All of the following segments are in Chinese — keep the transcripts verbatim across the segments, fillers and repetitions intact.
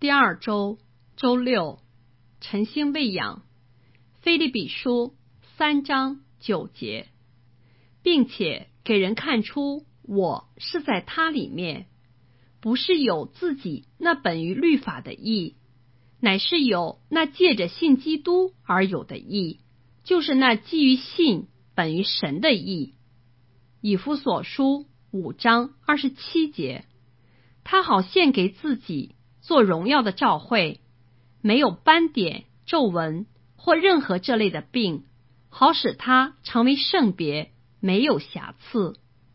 第二周周六，晨星喂养，腓立比书三章九节，并且给人看出我是在他里面，不是有自己那本于律法的义，乃是有那借着信基督而有的义，就是那基于信本于神的义。以弗所书五章二十七节，他好献给自己做荣耀的教会，没有斑点、皱纹或任何这类的病，好使他成为圣别，没有瑕疵。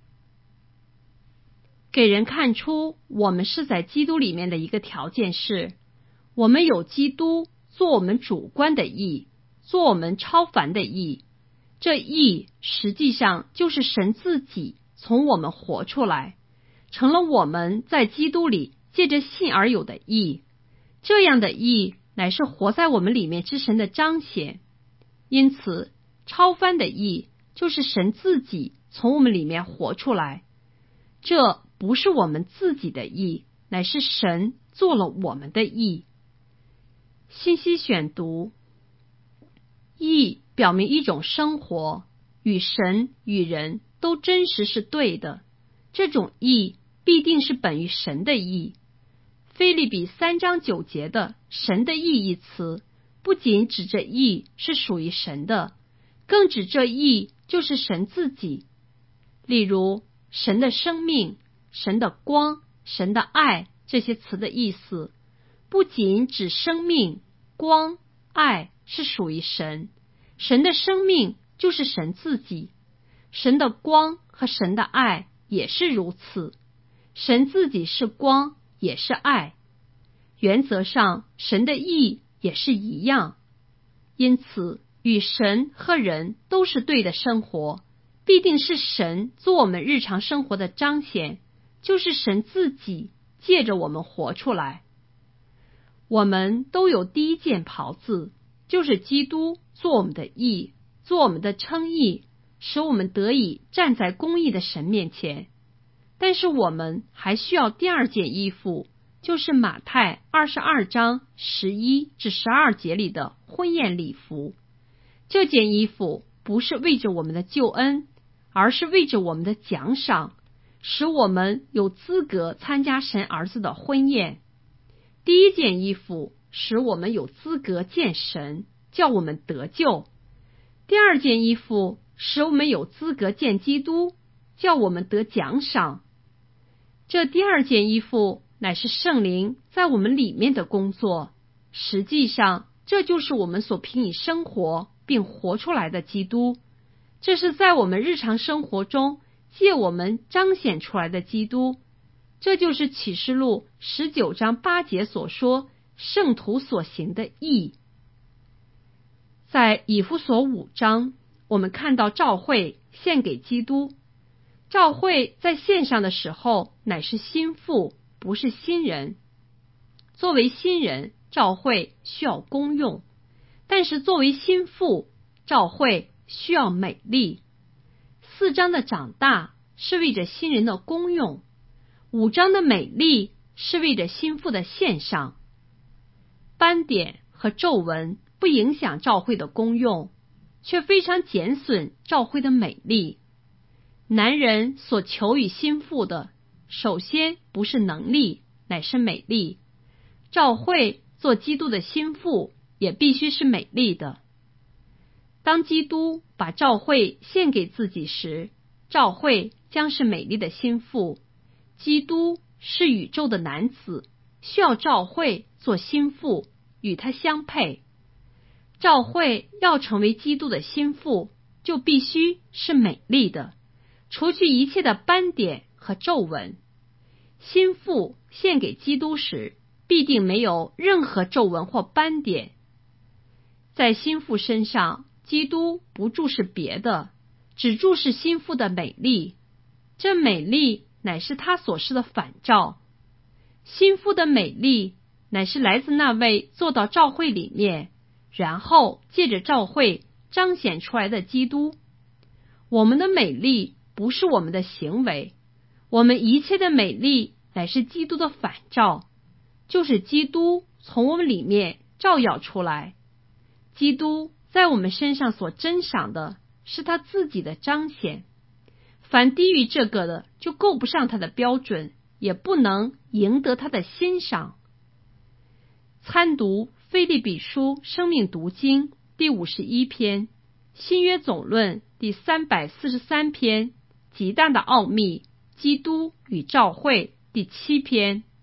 给人看出我们是在基督里面的一个条件是，我们有基督做我们主观的义，做我们超凡的义。这义实际上就是神自己从我们活出来，成了我们在基督里借着信而有的义。这样的义乃是活在我们里面之神的彰显。因此超凡的义就是神自己从我们里面活出来，这不是我们自己的义，乃是神做了我们的义。信息选读，义表明一种生活，与神与人都真实是对的，这种义必定是本于神的义。腓立比三章九节的神的义一词，不仅指这义是属于神的，更指这义就是神自己。例如神的生命、神的光、神的爱这些词的意思，不仅指生命、光、爱是属于神，神的生命就是神自己，神的光和神的爱也是如此，神自己是光也是爱，原则上神的义也是一样。因此与神和人都是对的生活，必定是神做我们日常生活的彰显，就是神自己借着我们活出来。我们都有第一件袍子，就是基督做我们的义，做我们的称义，使我们得以站在公义的神面前。但是我们还需要第二件衣服，就是马太二十二章十一至十二节里的婚宴礼服。这件衣服不是为着我们的救恩，而是为着我们的奖赏，使我们有资格参加神儿子的婚宴。第一件衣服使我们有资格见神，叫我们得救。第二件衣服使我们有资格见基督，叫我们得奖赏。这第二件衣服乃是圣灵在我们里面的工作，实际上这就是我们所凭以生活并活出来的基督，这是在我们日常生活中借我们彰显出来的基督。这就是启示录十九章八节所说圣徒所行的义。在以弗所五章，我们看到教会献给基督。教会在献上的时候乃是新妇，不是新人。作为新人，教会需要功用，但是作为新妇，教会需要美丽。四章的长大是为着新人的功用，五章的美丽是为着新妇的献上。斑点和皱纹不影响教会的功用，却非常减损教会的美丽。男人所求于新妇的，首先不是能力，乃是美丽。教会做基督的新妇，也必须是美丽的。当基督把教会献给自己时，教会将是美丽的新妇。基督是宇宙的男子，需要教会做新妇，与他相配。教会要成为基督的新妇，就必须是美丽的，除去一切的斑点和皱纹。新妇献给基督时，必定没有任何皱纹或斑点。在新妇身上，基督不注视别的，只注视新妇的美丽。这美丽乃是他所示的反照。新妇的美丽乃是来自那位坐到教会里面，然后借着教会彰显出来的基督。我们的美丽不是我们的行为，我们一切的美丽乃是基督的反照。 就是基督从我们里面照耀出来。基督在我们身上所珍赏的是他自己的彰显，凡低于这个的就够不上他的标准，也不能赢得他的欣赏。参读腓立比书生命读经第五十一篇，新约总论第三百四十三篇，极大的奥秘，基督与教会第七篇。